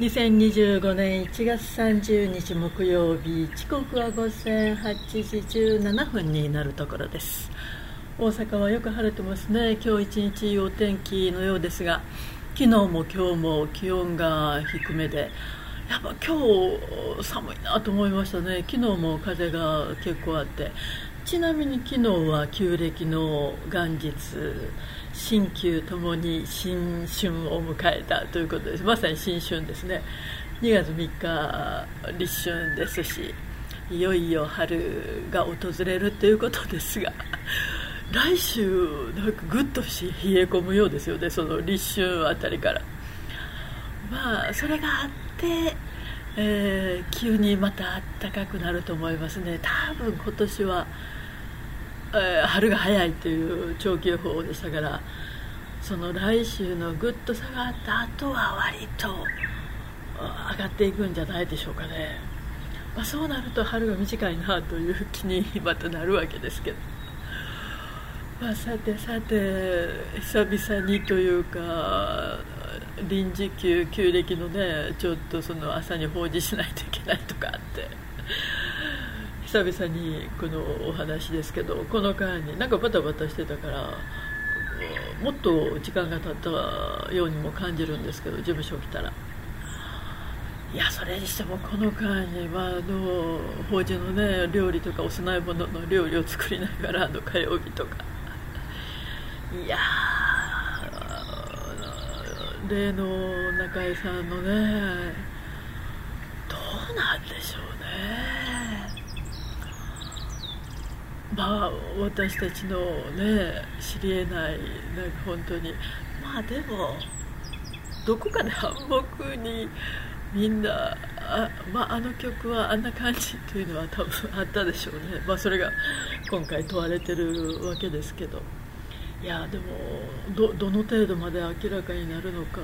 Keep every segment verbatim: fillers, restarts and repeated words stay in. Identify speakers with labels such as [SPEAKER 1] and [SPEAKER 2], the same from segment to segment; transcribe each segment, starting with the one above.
[SPEAKER 1] にせんにじゅうごねんいちがつさんじゅうにち木曜日、時刻は午前はちじじゅうななふんになるところです。大阪はよく晴れてますね。今日一日いいお天気のようですが、昨日も今日も気温が低めで、やっぱ今日寒いなと思いましたね。昨日も風が結構あって、ちなみに昨日は旧暦の元日、新旧ともに新春を迎えたということです。まさに新春ですね。にがつみっか立春ですし、いよいよ春が訪れるということですが、来週なんかぐっとし冷え込むようですよね。その立春あたりから。まあそれがあって、えー、急にまた暖かくなると思いますね。多分今年は、えー、春が早いという長期予報でしたから、その来週のぐっと下がった後は割と上がっていくんじゃないでしょうかね。まあ、そうなると春が短いなという気にまたなるわけですけど、まあ、さてさて久々にというか臨時休旧暦のね、ちょっとその朝に報じしないといけないとかあって、久々にこのお話ですけど、この間になんかバタバタしてたからもっと時間が経ったようにも感じるんですけど、事務所来たら、いやそれにしてもこの間に、まあ、あの法事のね料理とかお供え物の料理を作りながらの火曜日とか、いや例の中井さんのね、どうなんでしょうね。まあ私たちのね知り得ないなんか本当に、まあでもどこかで暗黙にみんな あ,、まあ、あの曲はあんな感じというのは多分あったでしょうね。まあそれが今回問われてるわけですけど、いやでも ど, どの程度まで明らかになるのか、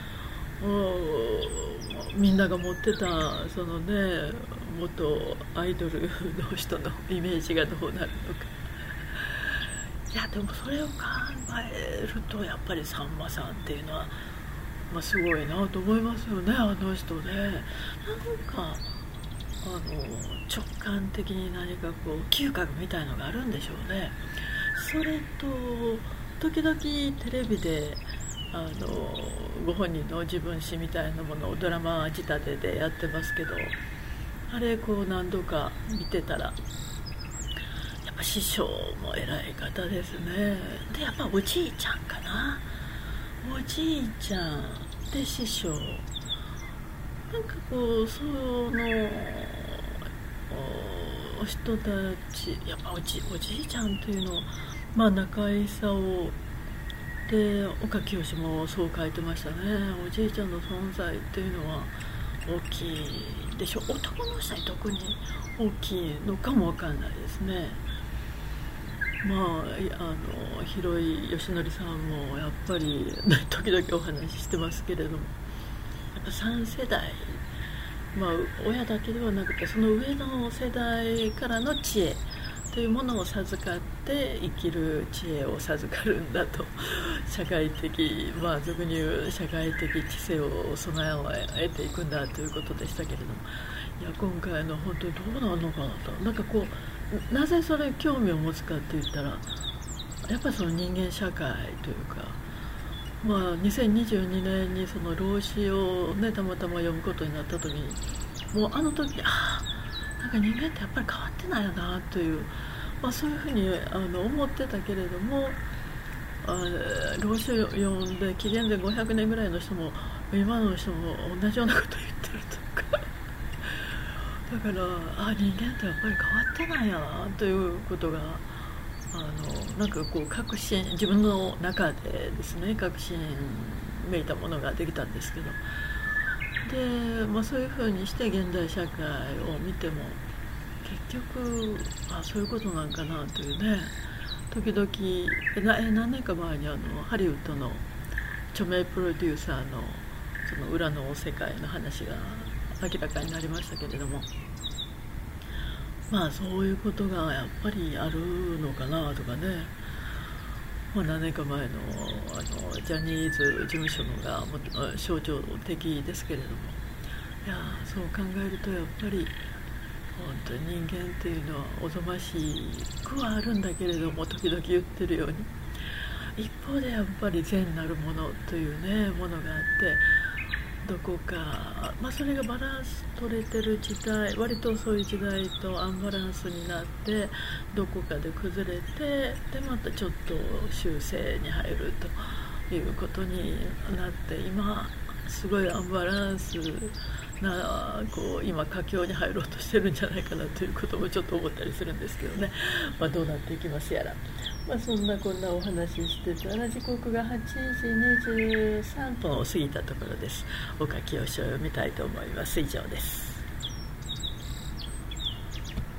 [SPEAKER 1] みんなが持ってたそのね元アイドルの人のイメージがどうなるのか。いやでもそれを考えるとやっぱりさんまさんっていうのは、まあ、すごいなと思いますよね。あの人ね、なんかあの直感的に何かこう嗅覚みたいのがあるんでしょうね。それと時々テレビであのご本人の自分史みたいなものをドラマ仕立てでやってますけど、あれこう何度か見てたらやっぱ師匠も偉い方ですね。でやっぱおじいちゃんかな、おじいちゃんで師匠、なんかこうその人たち、やっぱおじ、おじいちゃんというのを、まあ、中井勲で岡清もそう書いてましたね。おじいちゃんの存在っていうのは大きいでしょ。男の人に特に大きいのかもわかんないですね。まあ、あの広井義則さんもやっぱり時々お話ししてますけれども、やっぱさん世代、まあ、親だけではなくてその上の世代からの知恵というものを授かって生きる知恵を授かるんだと、社会的、まあ俗に言う社会的知性を備えを得ていくんだということでしたけれども、いや今回の本当にどうなのかなと、なんかこうなぜそれ興味を持つかって言ったら、やっぱりその人間社会というか、まあ、にせんにじゅうにねんにその老子を、ね、たまたま読むことになった時に、もうあの時ああなんか人間ってやっぱり変わってないよなという、まあ、そういうふうにあの思ってたけれども、あ老子を読んで紀元前ごひゃくねんぐらいの人も今の人も同じようなこと言ってるとかだからあ人間ってやっぱり変わってないやなということがあのなんかこう確信、自分の中でですね確信めいたものができたんですけど、で、まあ、そういうふうにして現代社会を見ても結局あそういうことなんかなというね、時々何年か前にあのハリウッドの著名プロデューサーのその裏の世界の話が明らかになりましたけれども、まあそういうことがやっぱりあるのかなとかね、 まあ、何年か前の、あのジャニーズ事務所のがも象徴的ですけれども、いやそう考えるとやっぱり本当に人間っていうのはおぞましくはあるんだけれども、時々言ってるように一方でやっぱり善なるものというねものがあって、どこか、まあ、それがバランス取れてる時代、割とそういう時代とアンバランスになってどこかで崩れて、でまたちょっと修正に入るということになって、今すごいアンバランスなこう今佳境に入ろうとしてるんじゃないかなということもちょっと思ったりするんですけどね、まあ、どうなっていきますやら、まあ、そんなこんなお話ししてたら時刻がはちじにじゅうさんぷんを過ぎたところです。お書きを読みたいと思います。以上です。